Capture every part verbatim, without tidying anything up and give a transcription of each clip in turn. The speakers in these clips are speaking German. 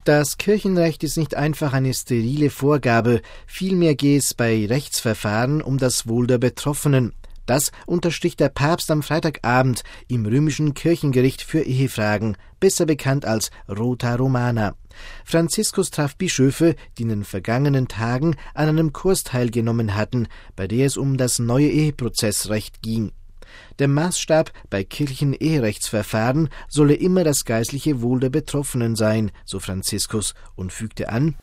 Das Kirchenrecht ist nicht einfach eine sterile Vorgabe, vielmehr geht es bei Rechtsverfahren um das Wohl der Betroffenen. Das unterstrich der Papst am Freitagabend im römischen Kirchengericht für Ehefragen, besser bekannt als Rota Romana. Franziskus traf Bischöfe, die in den vergangenen Tagen an einem Kurs teilgenommen hatten, bei der es um das neue Eheprozessrecht ging. Der Maßstab bei kirchlichen Eherechtsverfahren solle immer das geistliche Wohl der Betroffenen sein, so Franziskus, und fügte an: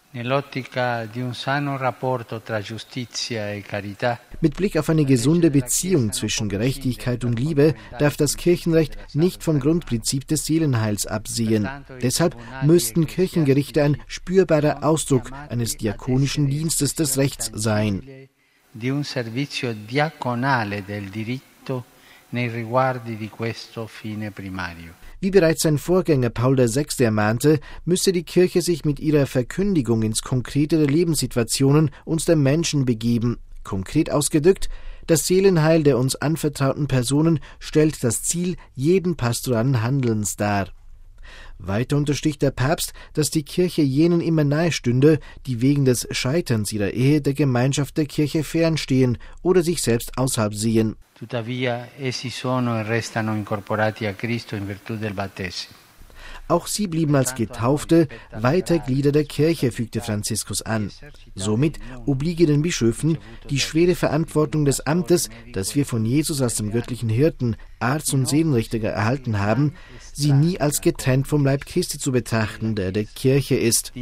Mit Blick auf eine gesunde Beziehung zwischen Gerechtigkeit und Liebe darf das Kirchenrecht nicht vom Grundprinzip des Seelenheils absehen. Deshalb müssten Kirchengerichte ein spürbarer Ausdruck eines diakonischen Dienstes des Rechts sein. Wie bereits sein Vorgänger Paul der Sechste ermahnte, müsse die Kirche sich mit ihrer Verkündigung ins Konkrete der Lebenssituationen und der Menschen begeben. Konkret ausgedrückt, das Seelenheil der uns anvertrauten Personen stellt das Ziel jeden pastoralen Handelns dar. Weiter unterstrich der Papst, dass die Kirche jenen immer nahe stünde, die wegen des Scheiterns ihrer Ehe der Gemeinschaft der Kirche fernstehen oder sich selbst außerhalb sehen. Tuttavia, essi sono e restano incorporati a Cristo in virtù del battesimo. Auch sie blieben als Getaufte weiter Glieder der Kirche, fügte Franziskus an. Somit obliege den Bischöfen die schwere Verantwortung des Amtes, das wir von Jesus als dem göttlichen Hirten, Arzt und Seelenrichter erhalten haben, sie nie als getrennt vom Leib Christi zu betrachten, der der Kirche ist.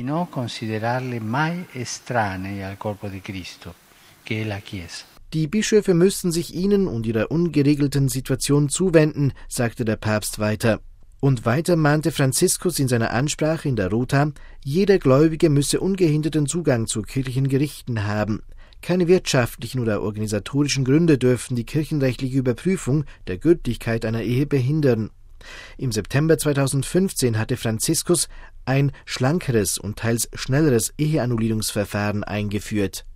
Die Bischöfe müssten sich ihnen und ihrer ungeregelten Situation zuwenden, sagte der Papst weiter. Und weiter mahnte Franziskus in seiner Ansprache in der Rota, jeder Gläubige müsse ungehinderten Zugang zu kirchlichen Gerichten haben. Keine wirtschaftlichen oder organisatorischen Gründe dürften die kirchenrechtliche Überprüfung der Gültigkeit einer Ehe behindern. Im September zweitausendfünfzehn hatte Franziskus ein schlankeres und teils schnelleres Eheannullierungsverfahren eingeführt.